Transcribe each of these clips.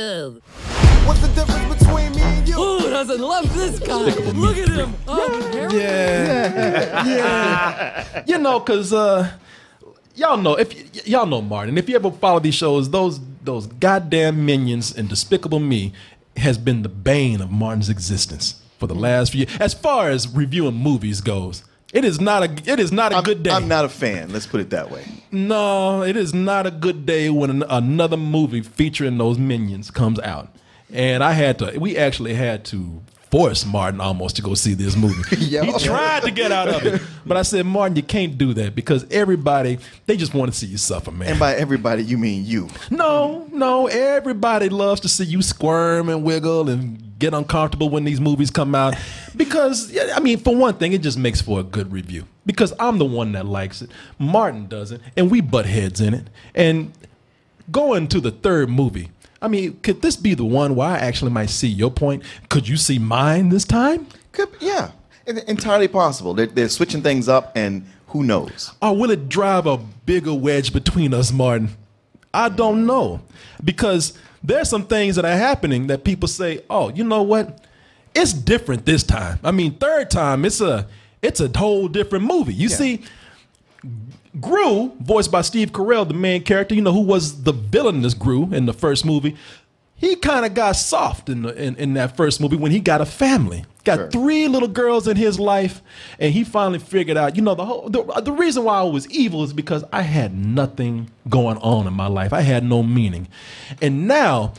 Ugh. What's the difference between me and you? Who doesn't love this guy? Look at him. Yeah. You know, because y'all know Martin. If you ever follow these shows, those goddamn Minions and Despicable Me has been the bane of Martin's existence for the last few years. As far as reviewing movies goes, it is not a good day. I'm not a fan. Let's put it that way. No, it is not a good day when another movie featuring those Minions comes out. And we actually had to force Martin almost to go see this movie. He tried to get out of it. But I said, Martin, you can't do that because they just want to see you suffer, man. And by everybody, you mean you. No, everybody loves to see you squirm and wiggle and get uncomfortable when these movies come out. Because, I mean, for one thing, it just makes for a good review. Because I'm the one that likes it. Martin doesn't. And we butt heads in it. And going to the third movie, I mean, could this be the one where I actually might see your point? Could you see mine this time? Yeah, entirely possible. They're switching things up, and who knows? Or will it drive a bigger wedge between us, Martin? I don't know. Because there's some things that are happening that people say, oh, you know what? It's different this time. I mean, third time, it's a whole different movie. You see, Gru, voiced by Steve Carell, the main character, you know, who was the villainous Gru in the first movie, he kind of got soft in that first movie when he got a family. Got 3 little girls in his life, and he finally figured out, you know, the reason why I was evil is because I had nothing going on in my life. I had no meaning. And now,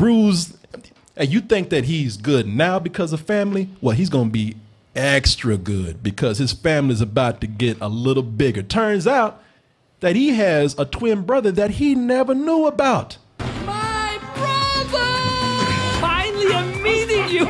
you think that he's good now because of family? Well, he's going to be extra good because his family's about to get a little bigger. Turns out that he has a twin brother that he never knew about. My brother! Finally, I'm meeting you.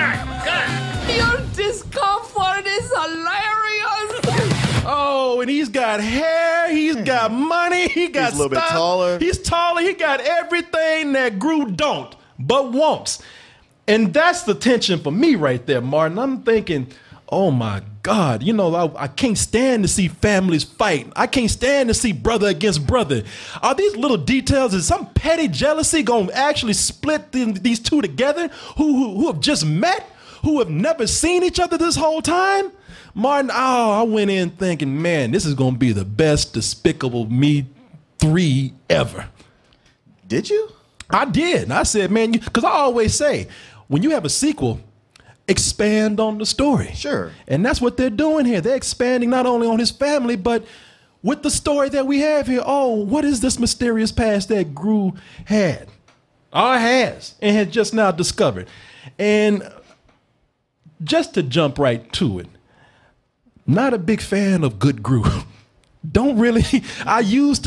Your discomfort is hilarious. Oh, and he's got hair, he's got money, he's a little bit taller. He's taller, he got everything that Gru don't, but wants. And that's the tension for me right there, Martin. I'm thinking, oh my God, you know, I can't stand to see families fight. I can't stand to see brother against brother. Are these little details, is some petty jealousy going to actually split these two together who have just met, who have never seen each other this whole time? Martin, I went in thinking, man, this is going to be the best Despicable Me 3 ever. Did you? I did. I said, man, because I always say, when you have a sequel, expand on the story. Sure. And that's what they're doing here. They're expanding not only on his family, but with the story that we have here. Oh, what is this mysterious past that Gru had? Or has, and had just now discovered. And just to jump right to it, not a big fan of good Gru. Don't really. I used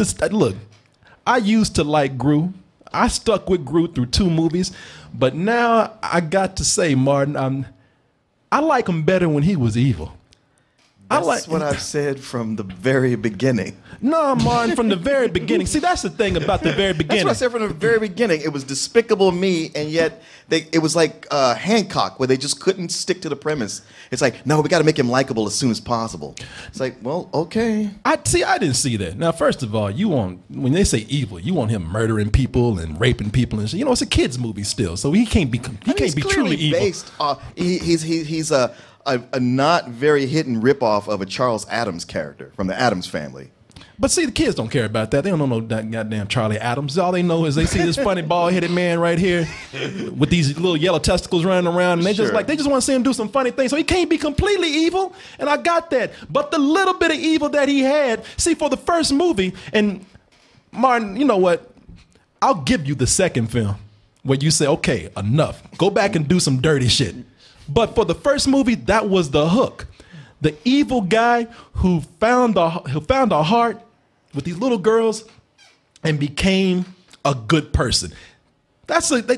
to like Gru. I stuck with Gru through 2 movies, but now I got to say, Martin, I like him better when he was evil. That's what I've said from the very beginning. No, Martin, from the very beginning. See, that's the thing about the very beginning. That's what I said from the very beginning. It was Despicable Me, and yet it was like Hancock, where they just couldn't stick to the premise. It's like, no, we got to make him likable as soon as possible. It's like, well, okay. I didn't see that. Now, first of all, when they say evil, you want him murdering people and raping people and shit. You know, it's a kids movie still, so he can't be truly evil. He's a not very hidden ripoff of a Charles Addams character from the Addams Family. But see, the kids don't care about that. They don't know no goddamn Charlie Addams. All they know is they see this funny bald-headed man right here with these little yellow testicles running around, and they just want to see him do some funny things. So he can't be completely evil, and I got that. But the little bit of evil that he had, see, for the first movie, and Martin, you know what? I'll give you the second film where you say, okay, enough. Go back and do some dirty shit. But for the first movie, that was the hook. The evil guy who found a heart with these little girls and became a good person. That's a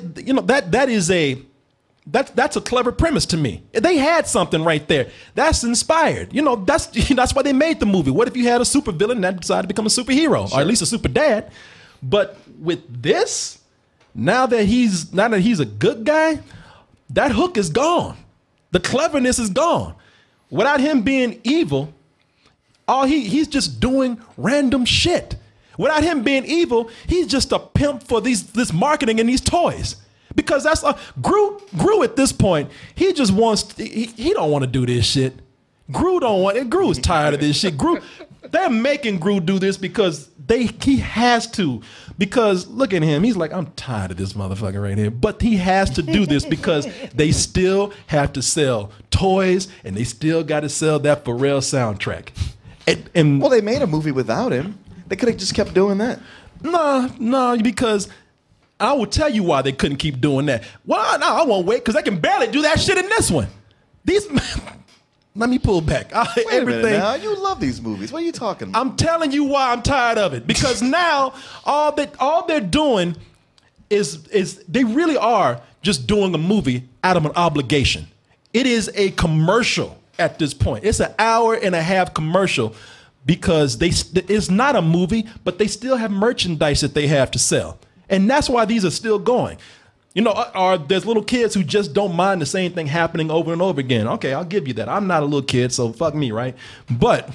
clever premise to me. They had something right there. That's inspired. You know, that's why they made the movie. What if you had a supervillain that decided to become a superhero, or at least a super dad? But with this, now that he's a good guy, that hook is gone. The cleverness is gone. Without him being evil, he's just doing random shit. Without him being evil, he's just a pimp for this marketing and these toys. because that's Gru at this point. He just wants. He don't want to do this shit. Gru don't want. Gru is tired of this shit. They're making Gru do this because he has to. Because look at him. He's like, I'm tired of this motherfucker right here. But he has to do this because they still have to sell toys and they still got to sell that Pharrell soundtrack. And Well, they made a movie without him. They could have just kept doing that. No, because I will tell you why they couldn't keep doing that. Well, no, I won't wait because they can barely do that shit in this one. Let me pull back. Wait a minute now. You love these movies. What are you talking about? I'm telling you why I'm tired of it. Because now all they're doing is they really are just doing a movie out of an obligation. It is a commercial at this point. It's an 1.5-hour commercial because it's not a movie, but they still have merchandise that they have to sell. And that's why these are still going. You know, there's little kids who just don't mind the same thing happening over and over again. Okay, I'll give you that. I'm not a little kid, so fuck me, right? But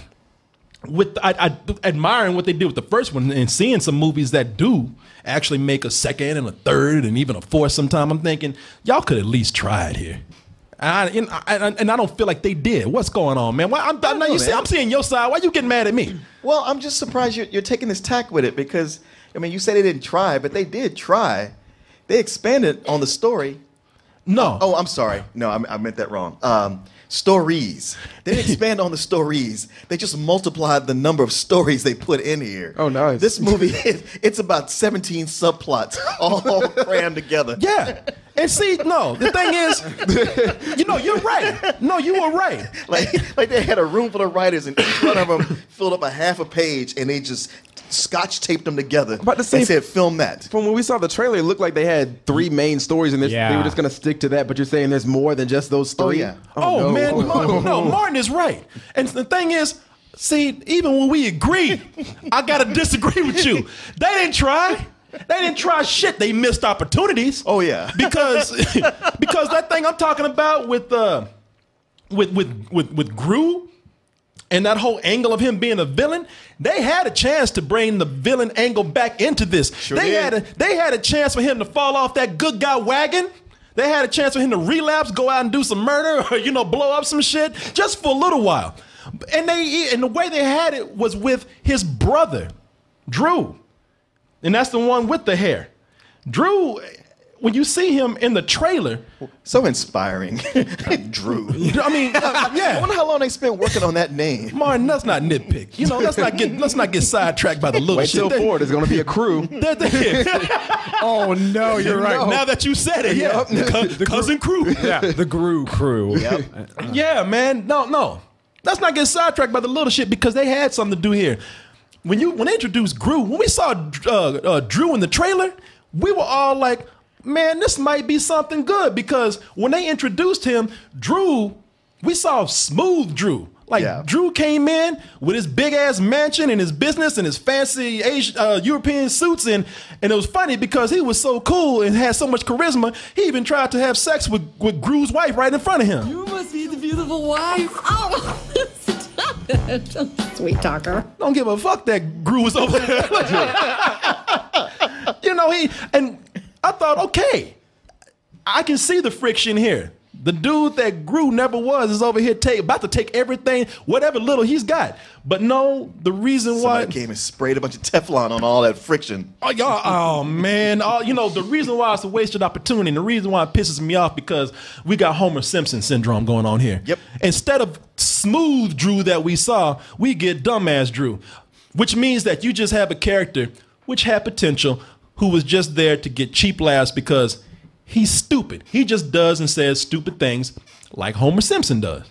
I admiring what they did with the first one and seeing some movies that do actually make a second and a third and even a fourth sometime, I'm thinking, y'all could at least try it here. And I don't feel like they did. What's going on, man? I'm seeing your side. Why you getting mad at me? Well, I'm just surprised you're taking this tack with it because, I mean, you said they didn't try, but they did try. They expanded on the story. No. Oh, I'm sorry. No, I meant that wrong. Stories. They didn't expand on the stories. They just multiplied the number of stories they put in here. Oh, nice. This movie, it's about 17 subplots all crammed together. Yeah. And see, no, the thing is, you're right. No, you were right. Like they had a room full of writers, and each one of them filled up a half a page, and they just scotch taped them together. About to say, and said, "Film that." From when we saw the trailer, it looked like they had 3 main stories, and they were just going to stick to that. But you're saying there's more than just those 3? Oh, yeah. Oh, man, Martin is right. And the thing is, see, even when we agree, I got to disagree with you. They didn't try. They didn't try shit. They missed opportunities. Oh yeah, because that thing I'm talking about with Gru and that whole angle of him being a villain, they had a chance to bring the villain angle back into this. They had a chance for him to fall off that good guy wagon. They had a chance for him to relapse, go out and do some murder, or blow up some shit just for a little while. And the way they had it was with his brother, Drew. And that's the one with the hair. Drew, when you see him in the trailer. So inspiring. Drew. I mean, yeah. I wonder how long they spent working on that name. Martin, let's not nitpick. Let's not get sidetracked by the little Wait shit. till Ford is going to be a crew. Oh, no, you're right. Now that you said it, yeah. The cousin crew. Yeah, the Gru crew. Yep. Yeah, man. No. Let's not get sidetracked by the little shit because they had something to do here. When they introduced Gru, when we saw Drew in the trailer, we were all like, man, this might be something good because when they introduced him, Drew, we saw smooth Drew. Drew came in with his big ass mansion and his business and his fancy European suits and it was funny because he was so cool and had so much charisma. He even tried to have sex with Gru's wife right in front of him. You must be the beautiful wife. Oh, stop it. Sweet talker. Don't give a fuck that Gru was over there. And I thought, okay, I can see the friction here. The dude that Gru never was is over here about to take everything, whatever little he's got. But no, the reason why Somebody came and sprayed a bunch of Teflon on all that friction. Oh man. The reason why it's a wasted opportunity and the reason why it pisses me off because we got Homer Simpson syndrome going on here. Yep. Instead of smooth Drew that we saw, we get dumbass Drew, which means that you just have a character which had potential who was just there to get cheap laughs because he's stupid. He just does and says stupid things like Homer Simpson does.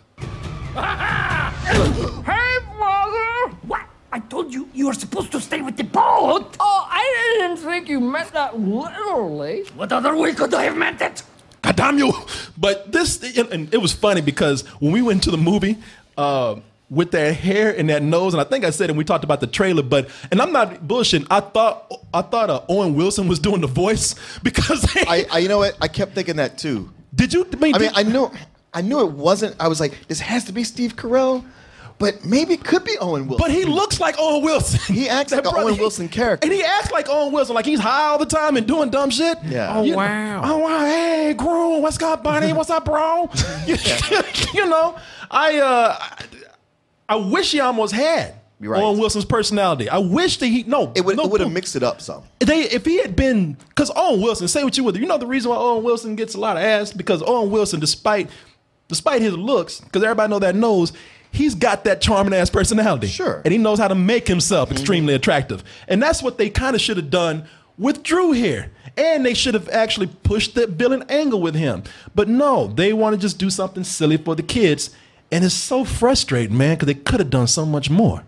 Hey, Mother! What? I told you were supposed to stay with the boat. Oh, I didn't think you meant that literally. What other way could I have meant it? God damn you! But and it was funny because when we went to the movie, with that hair and that nose, and I think I said it when we talked about the trailer, and I'm not bullshitting. I thought Owen Wilson was doing the voice because You know what? I kept thinking that too. Did you? I knew it wasn't. I was like, this has to be Steve Carell, but maybe it could be Owen Wilson. But he looks like Owen Wilson. He acts like an Owen Wilson character. And he acts like Owen Wilson, like he's high all the time and doing dumb shit. Yeah. Oh, wow. Oh, wow. Hey, Groom, what's up, buddy? What's up, bro? You know, I wish he almost had Owen Wilson's personality. I wish that it would have mixed it up some. If he had been, because Owen Wilson, say what you would, you know the reason why Owen Wilson gets a lot of ass, because Owen Wilson, despite his looks, because everybody know that nose, he's got that charming ass personality. Sure. And he knows how to make himself extremely attractive. And that's what they kind of should have done with Drew here. And they should have actually pushed the villain angle with him. But no, they want to just do something silly for the kids. And it's so frustrating, man, because they could have done so much more.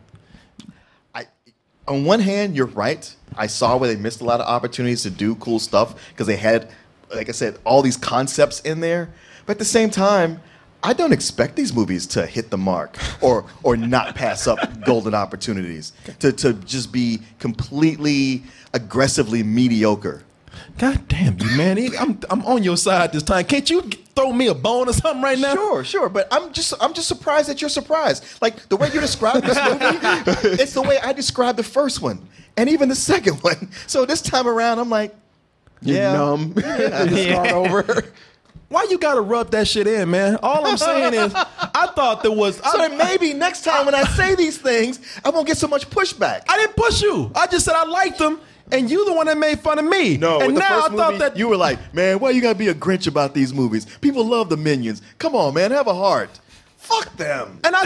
On one hand, you're right. I saw where they missed a lot of opportunities to do cool stuff because they had, like I said, all these concepts in there. But at the same time, I don't expect these movies to hit the mark or not pass up golden opportunities, to just be completely aggressively mediocre. God damn you, man. I'm on your side this time. Can't you throw me a bone or something right now? Sure. But I'm just surprised that you're surprised. Like the way you describe this movie, it's the way I described the first one and even the second one. So this time around, I'm like, You're numb. Start over. Why you gotta rub that shit in, man? All I'm saying is, I thought there was. So that maybe next time when I say these things, I won't get so much pushback. I didn't push you. I just said I liked them, and you the one that made fun of me. No, and with now the first I thought movie, that you were like, man, why you gotta be a Grinch about these movies? People love the Minions. Come on, man, have a heart. Fuck them. and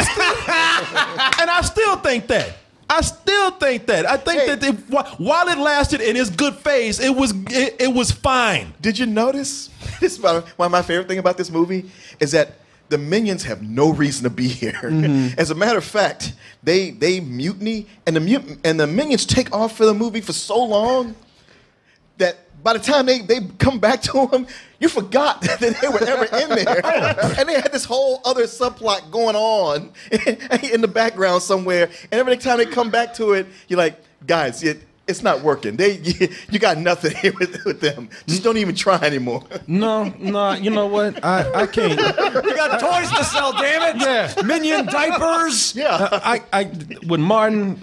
I still think that. I still think that. I think that while it lasted in its good phase, it was fine. Did you notice? This is one of my favorite thing about this movie is that the Minions have no reason to be here. Mm-hmm. As a matter of fact, they mutiny, and the Minions take off for the movie for so long that by the time they come back to them, you forgot that they were ever in there. And they had this whole other subplot going on in the background somewhere. And every time they come back to it, you're like, guys, it's not working. You got nothing here with them. Just don't even try anymore. No, you know what? I can't. You got toys to sell, damn it! Yeah. Minion diapers. Yeah. With Martin,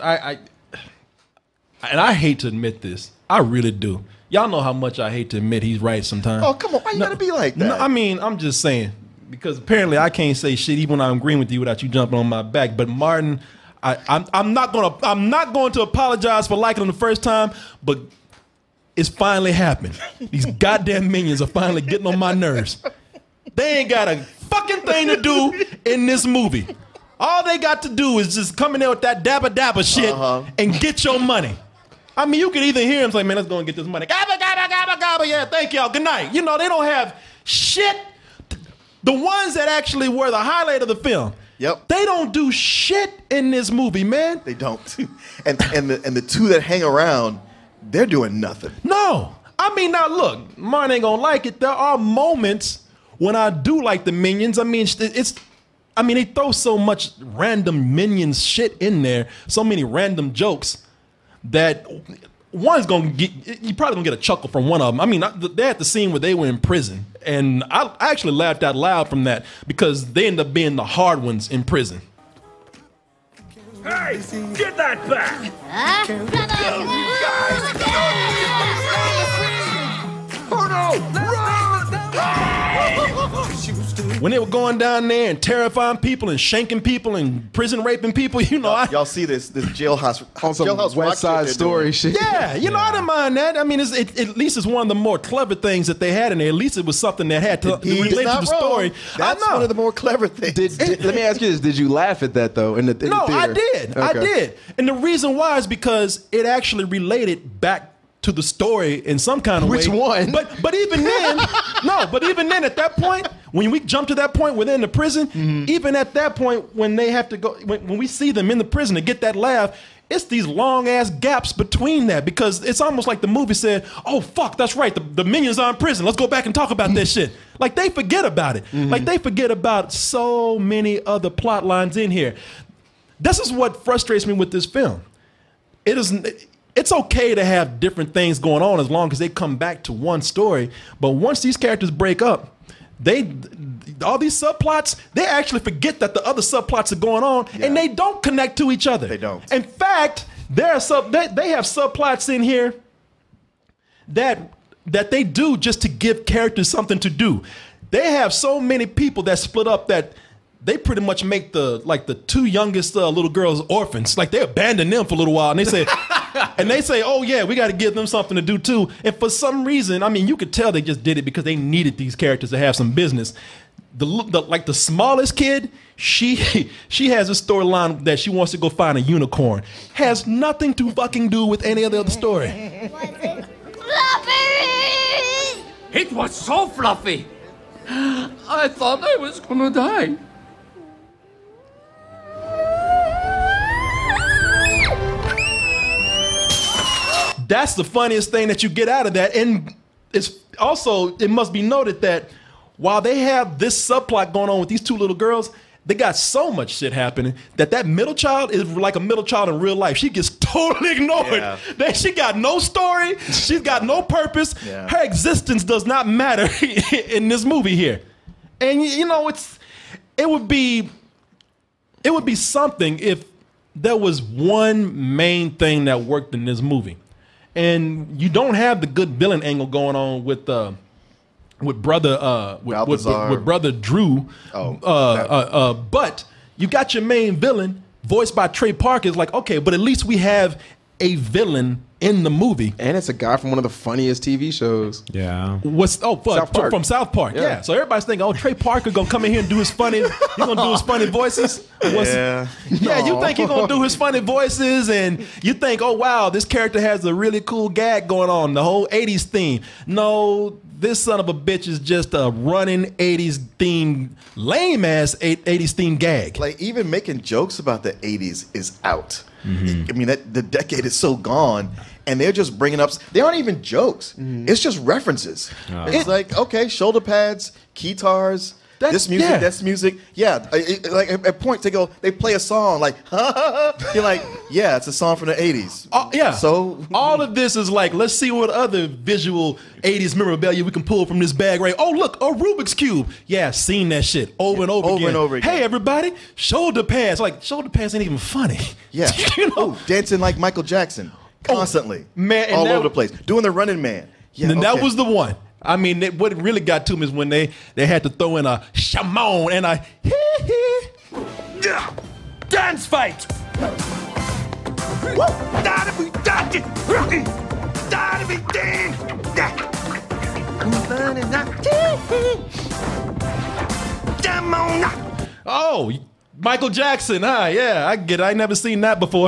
and I hate to admit this. I really do. Y'all know how much I hate to admit he's right sometimes. Oh, come on. Why you gotta be like that? No, I mean, I'm just saying. Because apparently I can't say shit even when I'm agreeing with you without you jumping on my back. But Martin, I'm not going to apologize for liking him the first time, but it's finally happened. These goddamn Minions are finally getting on my nerves. They ain't got a fucking thing to do in this movie. All they got to do is just come in there with that dabba shit and get your money. I mean, you could either hear him say, man, let's go and get this money. Gabba, gabba, gabba, gabba. Yeah, thank y'all. Good night. You know, they don't have shit. The ones that actually were the highlight of the film. Yep. They don't do shit in this movie, man. They don't. And the two that hang around, they're doing nothing. No. I mean, now look, Martin ain't gonna like it. There are moments when I do like the Minions. I mean, they throw so much random Minions shit in there, so many random jokes that one's gonna get, you probably gonna get a chuckle from one of them. I mean, they had the scene where they were in prison, and I actually laughed out loud from that because they end up being the hard ones in prison. Hey, get that back! Oh no! Run! When they were going down there and terrifying people and shanking people and prison raping people, you know, y'all see this jailhouse on some jailhouse West Side Story shit. Yeah, you know, I didn't mind that. I mean, at least it's one of the more clever things that they had in there. At least it was something that had to relate to the story. That's one of the more clever things. Let me ask you this: did you laugh at that though? In the theater? I did. Okay. I did, and the reason why is because it actually related back to the story in some kind of way. Which one? But even then, at that point, when we jump to that point within the prison, even at that point when they have to go, when we see them in the prison to get that laugh, it's these long ass gaps between that because it's almost like the movie said, "Oh fuck, that's right, the Minions are in prison. Let's go back and talk about this shit." Like they forget about it. Like they forget about so many other plot lines in here. This is what frustrates me with this film. It's okay to have different things going on as long as they come back to one story. But once these characters break up, all these subplots, they actually forget that the other subplots are going on, and they don't connect to each other. They don't. In fact, they have subplots in here that that they do just to give characters something to do. They have so many people that split up that they pretty much make the two youngest little girls orphans. Like they abandon them for a little while, and they say, oh yeah, we got to give them something to do too. And for some reason, I mean, you could tell they just did it because they needed these characters to have some business. The smallest kid, she has a storyline that she wants to go find a unicorn. Has nothing to fucking do with any of the other story. Fluffy! It was so fluffy. I thought I was gonna die. That's the funniest thing that you get out of that. And it's also, it must be noted that while they have this subplot going on with these two little girls, they got so much shit happening that middle child is like a middle child in real life. She gets totally ignored. Yeah. She got no story. She's got no purpose. Yeah. Her existence does not matter in this movie here. And you know, it would be something if there was one main thing that worked in this movie. And you don't have the good villain angle going on with brother Drew. But you got your main villain voiced by Trey Parker. It's like, okay, but at least we have a villain in the movie. And it's a guy from one of the funniest TV shows. Yeah. From South Park. Yeah. So everybody's thinking, oh, Trey Parker gonna come in here and do his funny. He's gonna do his funny voices. Yeah. You think he's gonna do his funny voices, and you think, oh wow, this character has a really cool gag going on, the whole '80s theme. No, this son of a bitch is just a running '80s theme, lame ass '80s theme gag. Like even making jokes about the '80s is out. Mm-hmm. I mean, the decade is so gone, and they're just bringing up. They aren't even jokes. Mm-hmm. It's just references. It's like, okay, shoulder pads, guitars, this music, that's music. Yeah, like at a point they play a song like, you're like, yeah, it's a song from the '80s. Yeah. So all of this is like, let's see what other visual '80s memorabilia we can pull from this bag. Right? Oh, look, a Rubik's Cube. Yeah, seen that shit over and over again. Hey, everybody, shoulder pads. Like shoulder pads ain't even funny. Yeah. You know? Dancing like Michael Jackson constantly, man, all over the place, doing the Running Man. Yeah, and that was the one. I mean, what really got to me is when they had to throw in a shamon and a dance fight. Oh, Michael Jackson, huh? Yeah, I get it. I ain't never seen that before.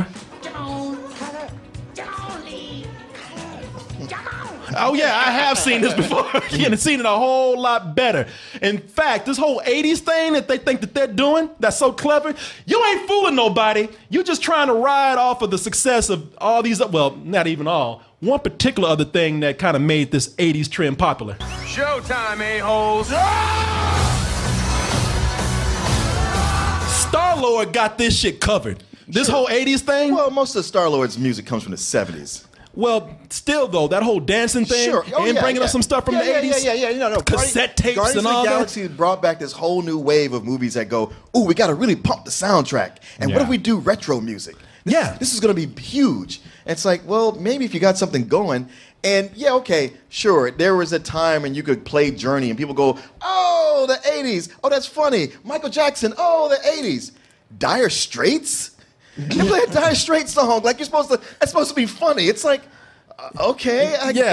Oh yeah, I have seen this before. And seen it a whole lot better. In fact, this whole '80s thing that they think that they're doing, that's so clever, you ain't fooling nobody. You just trying to ride off of the success of all these, well, not even all. One particular other thing that kind of made this '80s trend popular. Showtime, a-holes. Star-Lord got this shit covered. This whole '80s thing. Well, most of Star-Lord's music comes from the '70s. Well, still though, that whole dancing thing and bringing up some stuff from the '80s. No. Cassette tapes Guardians and all of the that. Galaxy brought back this whole new wave of movies that go, ooh, we got to really pump the soundtrack. And what if we do retro music? This is going to be huge. And it's like, well, maybe if you got something going. And yeah, okay, sure. There was a time when you could play Journey and people go, oh, the '80s. Oh, that's funny. Michael Jackson. Oh, the '80s. Dire Straits. You play a Dire Straits song like it's supposed to be funny. It's like, okay,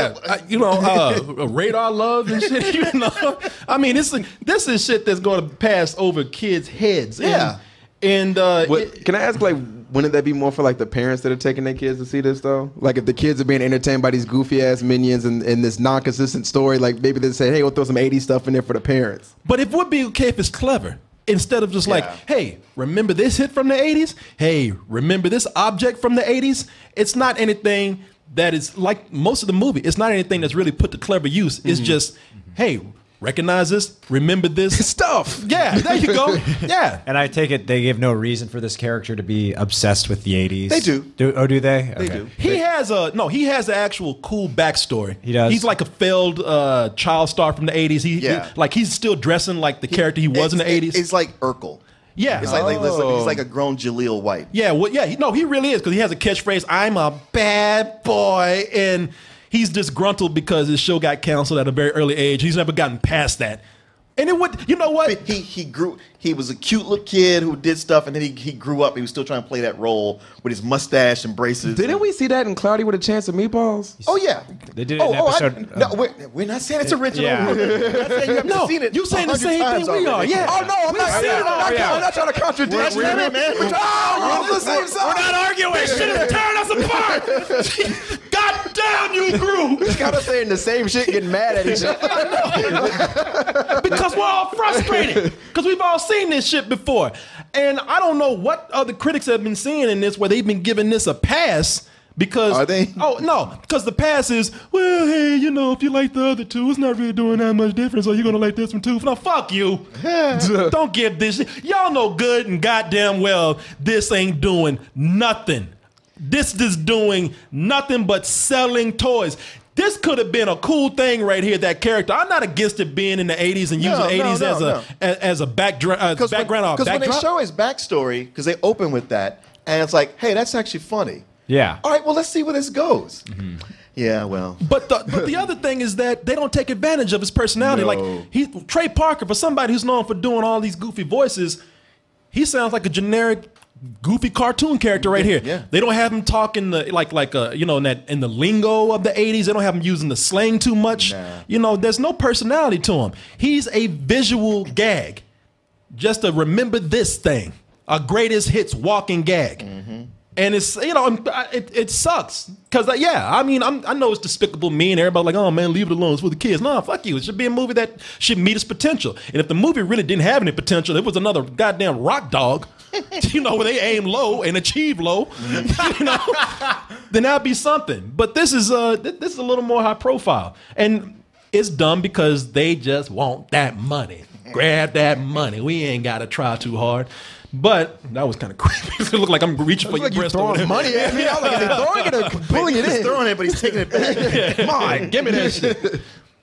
Radar Love and shit. You know, I mean, this is shit that's going to pass over kids' heads. Yeah. And can I ask, like, wouldn't that be more for like the parents that are taking their kids to see this though? Like, if the kids are being entertained by these goofy ass minions and this non-consistent story, like maybe they say, hey, we'll throw some '80s stuff in there for the parents. But it would be okay if it's clever. Instead of just like, hey, remember this hit from the '80s? Hey, remember this object from the '80s? It's not anything that is like most of the movie. It's not anything that's really put to clever use. It's just, hey, recognize this, remember this stuff. Yeah, there you go. Yeah. And I take it they give no reason for this character to be obsessed with the '80s. They do. Do they? They do. He has an actual cool backstory. He does. He's like a failed child star from the '80s. He's still dressing like the character he was in the '80s. It's like Urkel. Yeah. It's like he's like a grown Jaleel White. Yeah, he really is, because he has a catchphrase, I'm a bad boy, and he's disgruntled because his show got canceled at a very early age. He's never gotten past that. And it would, you know what? He grew. He was a cute little kid who did stuff, and then he grew up. He was still trying to play that role with his mustache and braces. Didn't we see that in Cloudy with a Chance of Meatballs? Oh yeah, They did it in episode. no, we're not saying it's original. Yeah. We're not saying you haven't No, seen it. you saying the same thing we are. Yeah. Oh no, I'm not trying to contradict you. We're on the same side. We're not arguing. Shit is tearing us apart. God damn you, Gru. Just kind of saying the same shit, getting mad at each other. Because we're all frustrated. Because we've all seen this shit before. And I don't know what other critics have been seeing in this where they've been giving this a pass. Because Are they? Oh no, because the pass is, well, hey, you know, if you like the other two, it's not really doing that much difference. So you're gonna like this one too. No, fuck you. Don't give this shit. Y'all know good and goddamn well this ain't doing nothing. This is doing nothing but selling toys. This could have been a cool thing right here, that character. I'm not against it being in the 80s and using the 80s as a background or Because when backdrop. they show his backstory, because they open with that, and it's like, hey, that's actually funny. Yeah. All right, well, let's see where this goes. Yeah, well. But the other thing is that they don't take advantage of his personality. No. Like Trey Parker, for somebody who's known for doing all these goofy voices, he sounds like a generic goofy cartoon character right here. Yeah. They don't have him talking like you know, in the lingo of the 80s. They don't have him using the slang too much. Nah. You know, there's no personality to him. He's a visual gag. Just a remember this thing, a greatest hits walking gag. And it's, you know, it sucks because I mean, I know it's despicable me and everybody like, oh man, leave it alone, it's for the kids. No, fuck you. It should be a movie that should meet its potential. And if the movie really didn't have any potential, it was another goddamn Rock Dog, you know, where they aim low and achieve low, you know, then that'd be something. But this is a little more high profile, and it's done because they just want that money. Grab that money. We ain't got to try too hard. But that was kind of creepy. It looked like I'm reaching for your Like you breast. over throwing there. money at me. I was like, they're throwing it or pulling it He's in. throwing it, but he's taking it back. Come on, give me that shit.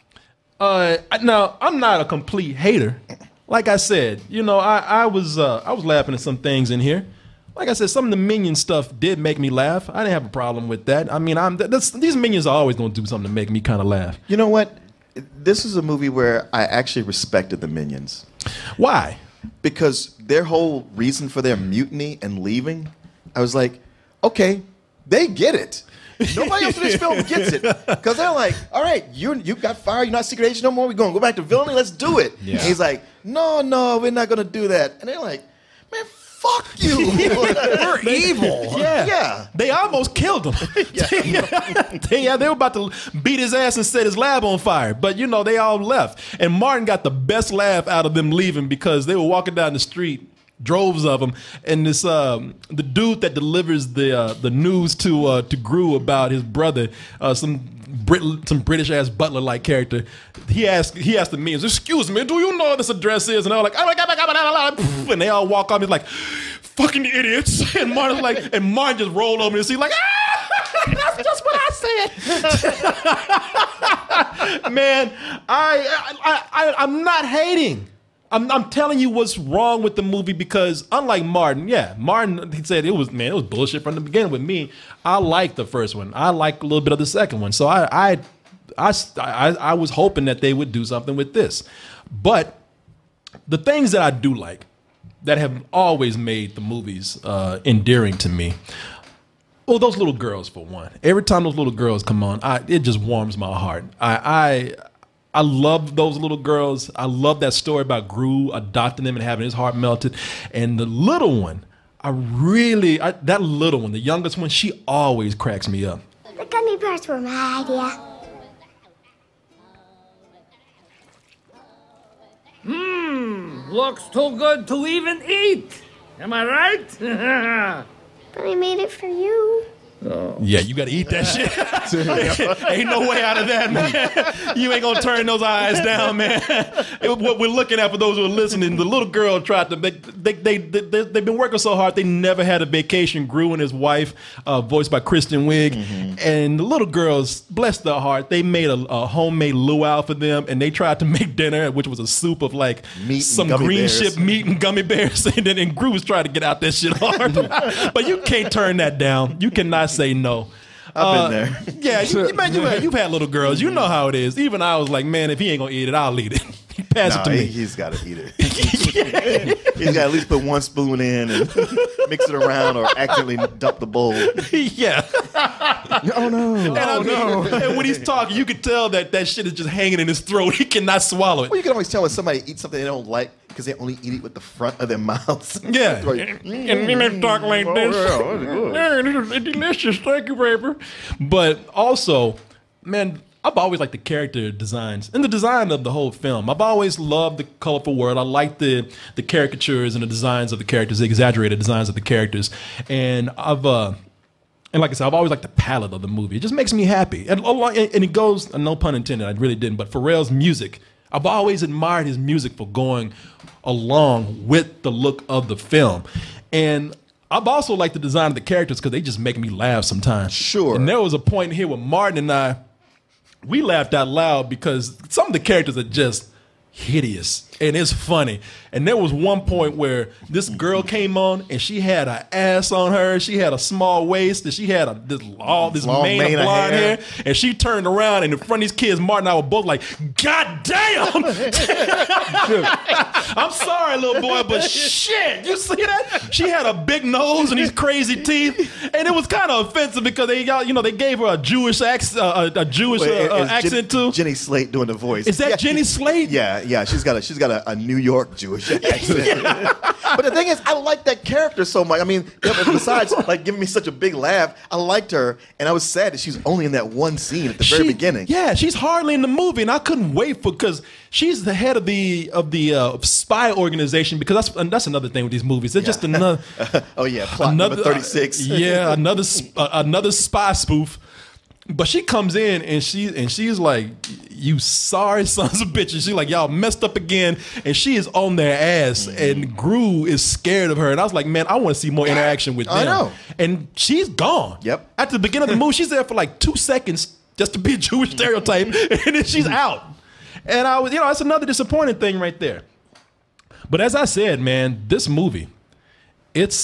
Now, I'm not a complete hater. Like I said, you know, I was laughing at some things in here. Like I said, some of the Minion stuff did make me laugh. I didn't have a problem with that. I mean, these Minions are always going to do something to make me kind of laugh. You know what? This is a movie where I actually respected the Minions. Why? Because their whole reason for their mutiny and leaving, I was like, okay, they get it. Nobody else in this film gets it. Because they're like, all right, you got fired, you're not secret agent no more, we're going to go back to villainy, let's do it. Yeah. And he's like, no, we're not going to do that. And they're like, man, fuck you. We're evil. Yeah. They almost killed him. they were about to beat his ass and set his lab on fire. But, you know, they all left. And Martin got the best laugh out of them leaving because they were walking down the street, droves of them, and this the dude that delivers the news to Gru about his brother, some British ass butler like character. He asked the Minions, "Excuse me, do you know what this address is?" And they're like, "Oh my god!" And they all walk off. He's like, "Fucking idiots!" And Martin just rolled over and he's like, "Ah, that's just what I said." Man, I'm not hating. I'm telling you what's wrong with the movie because unlike Martin, he said it was bullshit from the beginning with me. I liked the first one. I liked a little bit of the second one. So I was hoping that they would do something with this. But the things that I do like that have always made the movies endearing to me. Well, those little girls for one. Every time those little girls come on, it just warms my heart. I love those little girls. I love that story about Gru adopting them and having his heart melted. And the little one, that little one, the youngest one, she always cracks me up. The gummy bears were my idea. Looks too good to even eat. Am I right? But I made it for you. Yeah, you got to eat that shit. Ain't no way out of that, man. You ain't going to turn those eyes down, man. What we're looking at for those who are listening, the little girl tried to they've been working so hard, they never had a vacation. Gru and his wife, voiced by Kristen Wiig. And the little girls, bless their heart, they made a homemade luau for them, and they tried to make dinner, which was a soup of like Meat some and gummy green bears. ship meat and gummy bears. And Gru was trying to get out that shit hard. But you can't turn that down. You cannot say no. I've been there. Yeah, man, you've had little girls. You know how it is. Even I was like, man, if he ain't gonna eat it, I'll eat it. He passed it to me. He's got to eat it. He's got to at least put one spoon in and mix it around, or accidentally dump the bowl. Yeah. Oh no. And when he's talking, you can tell that shit is just hanging in his throat. He cannot swallow it. Well, you can always tell when somebody eats something they don't like because they only eat it with the front of their mouths. Yeah. And then talk like this. It's delicious. Thank you, baby. But also, man, I've always liked the character designs and the design of the whole film. I've always loved the colorful world. I like the caricatures and the designs of the characters, the exaggerated designs of the characters. And and like I said, I've always liked the palette of the movie. It just makes me happy. And it goes, no pun intended, I really didn't, but Pharrell's music, I've always admired his music for going along with the look of the film. And I've also liked the design of the characters because they just make me laugh sometimes. Sure. And there was a point here where Martin and I, we laughed out loud because some of the characters are just hideous and it's funny. And there was one point where this girl came on and she had an ass on her. She had a small waist and she had this long mane of blonde hair. And she turned around and in front of these kids, Martin and I were both like, God damn! I'm sorry, little boy, but shit, you see that? She had a big nose and these crazy teeth. And it was kind of offensive because they gave her a Jewish accent, accent too. Jenny Slate doing the voice. Is that Jenny Slate? Yeah. She's got a New York Jewish accent. But the thing is, I like that character so much. I mean, besides like giving me such a big laugh, I liked her, and I was sad that she's only in that one scene at the very beginning. Yeah, she's hardly in the movie, and I couldn't wait because she's the head of the spy organization. Because that's another thing with these movies. They're just another. Plot number 36. Another spy spoof. But she comes in and she's like, you sorry sons of bitches. She's like, y'all messed up again. And she is on their ass. And Gru is scared of her. And I was like, man, I want to see more interaction with them. I know. And she's gone. Yep. At the beginning of the movie, she's there for like 2 seconds just to be a Jewish stereotype. And then she's out. And I was, that's another disappointing thing right there. But as I said, man, this movie, it's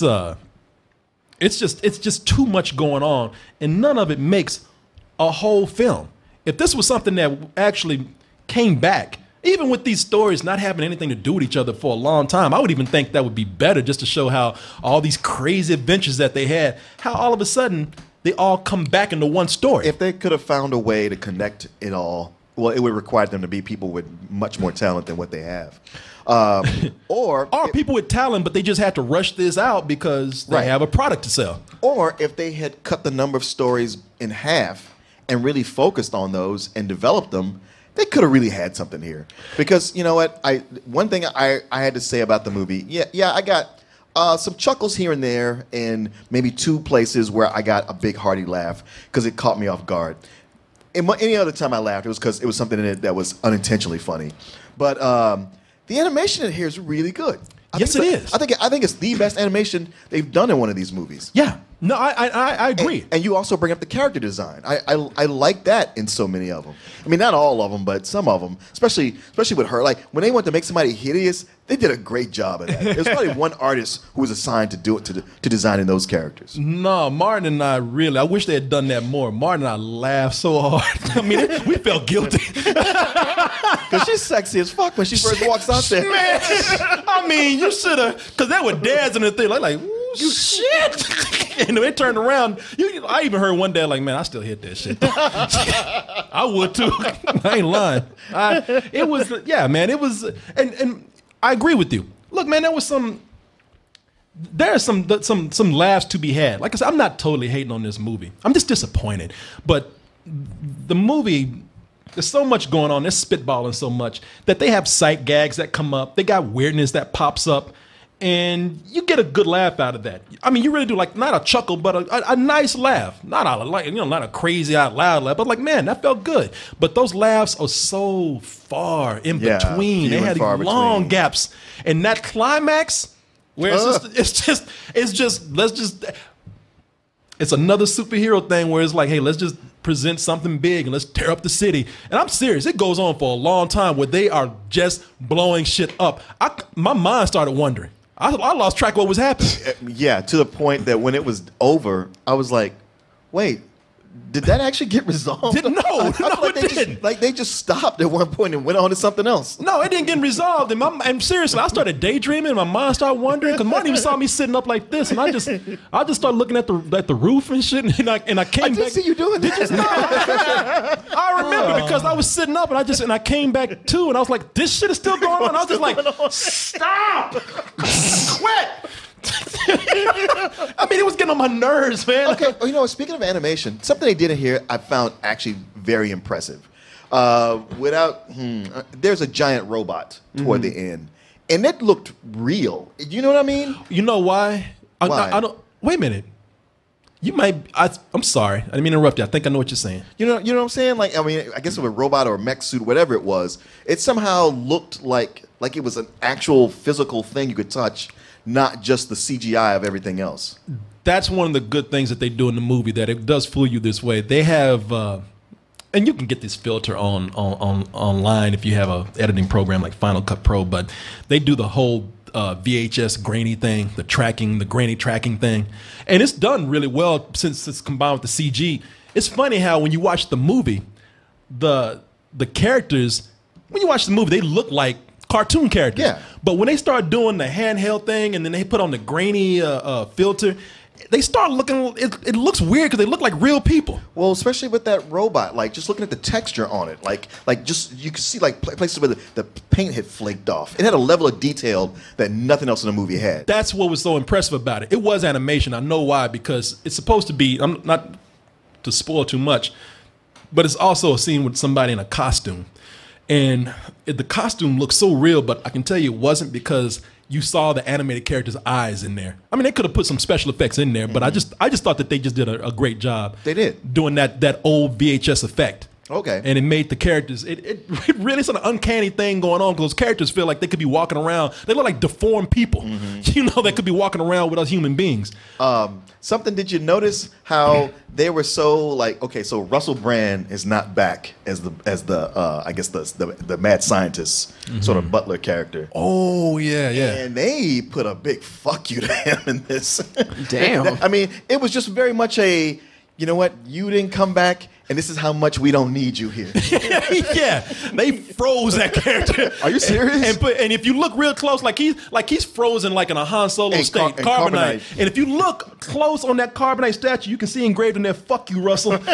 just too much going on. And none of it makes a whole film. If this was something that actually came back, even with these stories not having anything to do with each other for a long time, I would even think that would be better just to show how all these crazy adventures that they had, how all of a sudden they all come back into one story. If they could have found a way to connect it all, well, it would require them to be people with much more talent than what they have. Or people with talent, but they just had to rush this out because they have a product to sell. Or if they had cut the number of stories in half and really focused on those and developed them, they could have really had something here. Because you know what, one thing I had to say about the movie, I got some chuckles here and there, and maybe 2 places where I got a big hearty laugh because it caught me off guard. Any other time I laughed, it was because it was something in it that was unintentionally funny. But the animation in here is really good. Yes, it is. I think it's the best animation they've done in one of these movies. Yeah. No, I agree. And you also bring up the character design. I like that in so many of them. I mean, not all of them, but some of them. Especially with her. Like when they want to make somebody hideous, they did a great job of that. There's probably one artist who was assigned to do it to designing those characters. No, Martin and I I wish they had done that more. Martin and I laughed so hard. I mean, we felt guilty. Because she's sexy as fuck when she first walks out there. Man, I mean, you should have, because they were dancing and thing like, ooh, shit. And they turned around. I even heard one day like, man, I still hit that shit. I would too. I ain't lying. It was, and I agree with you. Look, man, there's some laughs to be had. Like I said, I'm not totally hating on this movie. I'm just disappointed. But the movie, there's so much going on. They're spitballing so much that they have sight gags that come up. They got weirdness that pops up. And you get a good laugh out of that. I mean, you really do, like, not a chuckle, but a nice laugh. Not a crazy out loud laugh, but like, man, that felt good. But those laughs are so far in between. They had long gaps. And that climax, where it's another superhero thing where it's like, hey, let's just present something big and let's tear up the city. And I'm serious. It goes on for a long time where they are just blowing shit up. My mind started wondering. I lost track of what was happening. Yeah, to the point that when it was over, I was like, wait, Did that actually get resolved? No, I feel like it didn't. They just stopped at one point and went on to something else. No, it didn't get resolved. And seriously, I started daydreaming. My mind started wandering because Martin even saw me sitting up like this, and I just started looking at the roof and shit. And I came I back. didn't see you doing that. I remember because I was sitting up and I came back too, and I was like, this shit is still going on. I was just like, stop, quit. I mean, it was getting on my nerves, man. Okay, well, you know, speaking of animation, something they did in here I found actually very impressive. There's a giant robot toward the end, and it looked real. You know what I mean? You know why? Why? I don't. Wait a minute. You might. I'm sorry. I didn't mean to interrupt you. I think I know what you're saying. You know what I'm saying? Like, I mean, I guess with a robot or a mech suit, whatever it was, it somehow looked like it was an actual physical thing you could touch, not just the CGI of everything else. That's one of the good things that they do in the movie, that it does fool you this way. They have, and you can get this filter online if you have a editing program like Final Cut Pro, but they do the whole VHS grainy thing, the grainy tracking thing, and it's done really well since it's combined with the CG. It's funny how when you watch the movie, the characters, when you watch the movie, they look like cartoon characters. Yeah. But when they start doing the handheld thing and then they put on the grainy filter, they start looking, it looks weird because they look like real people. Well, especially with that robot, like just looking at the texture on it, like just you can see like places where the paint had flaked off. It had a level of detail that nothing else in the movie had. That's what was so impressive about it. It was animation. I know why, because it's supposed to be, I'm not to spoil too much, but it's also a scene with somebody in a costume. And the costume looks so real, but I can tell you it wasn't, because you saw the animated character's eyes in there. I mean, they could have put some special effects in there, but I just thought that they just did a great job. They did. Doing that old VHS effect. Okay. And it made the characters, it really is an uncanny thing going on, because those characters feel like they could be walking around. They look like deformed people, you know, that could be walking around with us human beings. Something, did you notice how they were so like, okay, so Russell Brand is not back as the I guess the mad scientist sort of butler character. Oh, yeah. And they put a big fuck you to him in this. Damn. I mean, it was just very much a, you know what, you didn't come back, and this is how much we don't need you here. Yeah, they froze that character. Are you serious? And if you look real close, like he's frozen like in a Han Solo And state, carbonite. And if you look close on that carbonite statue, you can see engraved in there, "Fuck you, Russell." I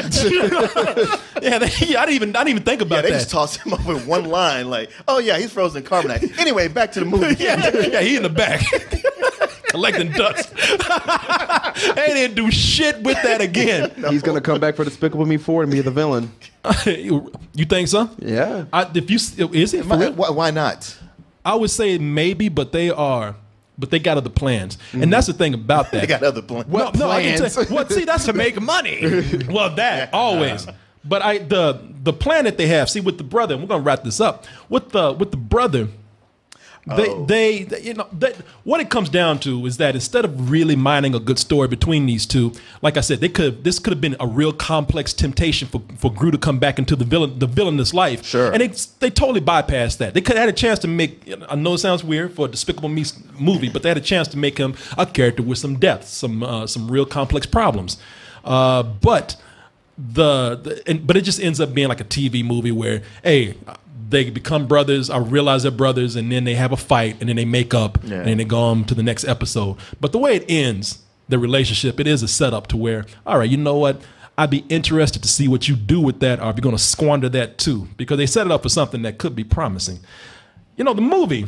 didn't even think about They that. just tossed him up with one line, like, oh yeah, he's frozen in carbonite. Anyway, back to the movie. yeah, he in the back. Collecting dust. They didn't do shit with that again. He's gonna come back for Despicable Me 4 and be the villain. You think so? Yeah. Is it for real? Why not? I would say maybe, but they got other plans, and that's the thing about that. They got other plans. Well, no, I can plans? tell you, well, see, that's to make money. Well, that always. But the plan that they have, see, with the brother, and we're gonna wrap this up with the brother. They what it comes down to is that instead of really mining a good story between these two, like I said, this could have been a real complex temptation for Gru to come back into the villainous life. Sure. And they totally bypassed that. They could have had a chance to make, I know it sounds weird for a Despicable Me movie, but they had a chance to make him a character with some depth, some real complex problems. But it just ends up being like a TV movie where, hey, they become brothers, I realize they're brothers, and then they have a fight, and then they make up, and then they go on to the next episode. But the way it ends, the relationship, it is a setup to where, all right, you know what? I'd be interested to see what you do with that, or if you're going to squander that too, because they set it up for something that could be promising. You know, the movie,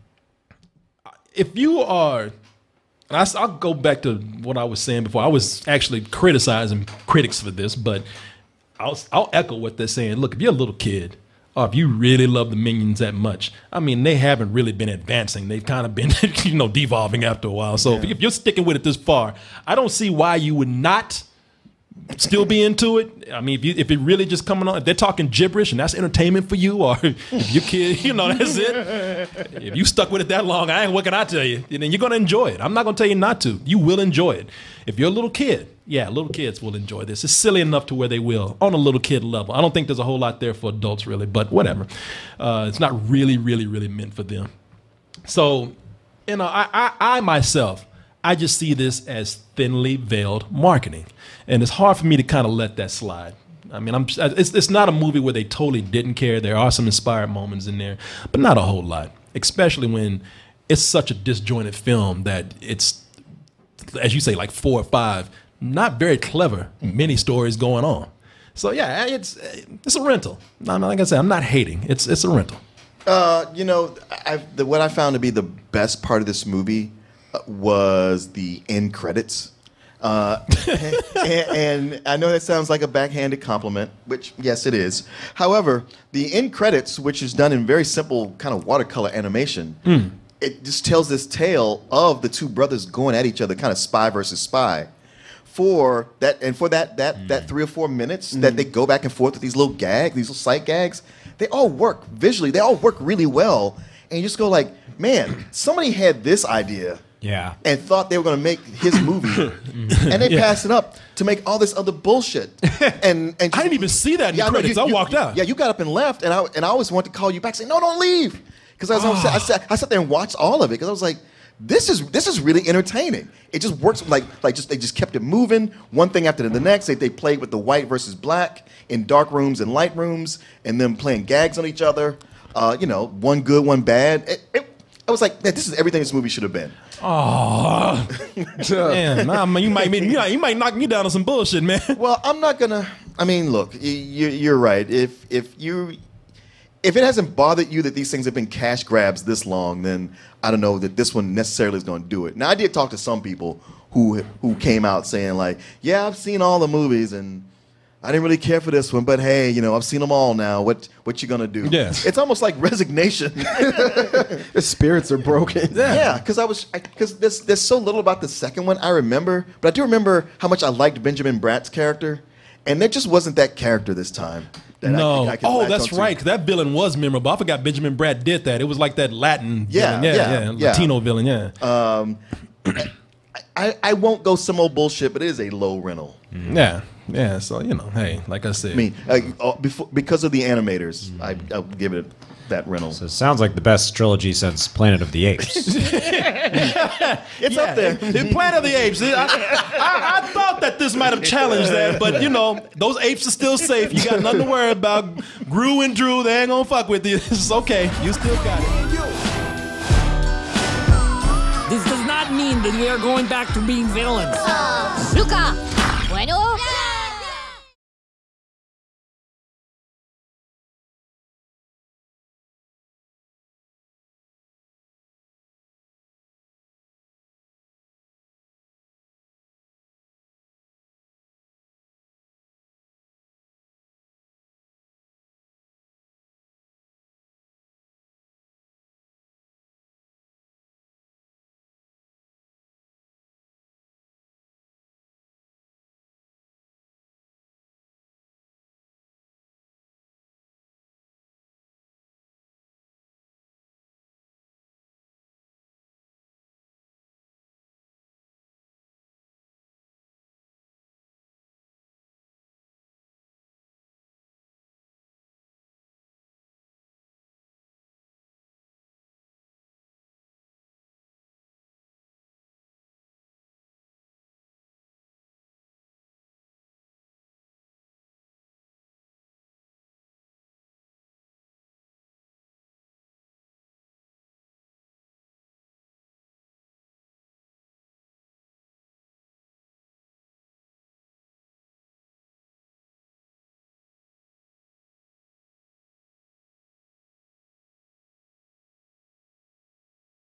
if you are, and I'll go back to what I was saying before. I was actually criticizing critics for this, but I'll echo what they're saying. Look, if you're a little kid, or if you really love the Minions that much, I mean, they haven't really been advancing. They've kind of been, devolving after a while. So if you're sticking with it this far, I don't see why you would not still be into it. I mean, if it really just coming on, if they're talking gibberish and that's entertainment for you, or if your kid, that's it. If you stuck with it that long, what can I tell you? Then you're going to enjoy it. I'm not going to tell you not to. You will enjoy it. If you're a little kid, little kids will enjoy this. It's silly enough to where they will, on a little kid level. I don't think there's a whole lot there for adults, really, but whatever. It's not really, really, really meant for them. So, I myself, I just see this as thinly veiled marketing. And it's hard for me to kind of let that slide. I mean, it's not a movie where they totally didn't care. There are some inspired moments in there, but not a whole lot, especially when it's such a disjointed film that it's, as you say, like 4 or 5 not very clever mini stories going on. So yeah, it's a rental. Like I said, I'm not hating. It's a rental. You know, what I found to be the best part of this movie was the end credits. And I know that sounds like a backhanded compliment, which, yes, it is. However, the end credits, which is done in very simple kind of watercolor animation, it just tells this tale of the two brothers going at each other, kind of spy versus spy. For that 3 or 4 minutes that they go back and forth with these little gags, these little sight gags, they all work visually. They all work really well. And you just go like, man, somebody had this idea. Yeah. And thought they were going to make his movie, and they passed it up to make all this other bullshit. And I didn't even see that in the credits. I walked out. Yeah, you got up and left, and I always wanted to call you back, saying, "No, don't leave," because I sat there and watched all of it because I was like, this is really entertaining. It just works they just kept it moving, one thing after the next. They played with the white versus black in dark rooms and light rooms, and them playing gags on each other. One good, one bad. I was like, man, this is everything this movie should have been. Oh, man, you might knock me down on some bullshit, man. Well, I'm not gonna. I mean, look, you're right. If it hasn't bothered you that these things have been cash grabs this long, then I don't know that this one necessarily is going to do it. Now, I did talk to some people who came out saying like, yeah, I've seen all the movies and I didn't really care for this one, but hey, I've seen them all now. What you gonna do? Yes. It's almost like resignation. The spirits are broken. Yeah, because there's so little about the second one I remember, but I do remember how much I liked Benjamin Bratt's character, and there just wasn't that character this time. No. I can latch that's onto. right. That villain was memorable. I forgot Benjamin Bratt did that. It was like that Latin villain. Yeah. Latino villain, yeah. I won't go some old bullshit, but it is a low rental. Yeah. So, hey, like I said. I mean, because of the animators, I'll give it that rental. So it sounds like the best trilogy since Planet of the Apes. It's up there. The Planet of the Apes. I thought that this might have challenged that, but those apes are still safe. You got nothing to worry about. Gru and Drew, they ain't gonna fuck with you. It's okay. You still got it. This does not mean that we are going back to being villains. Luca, bueno.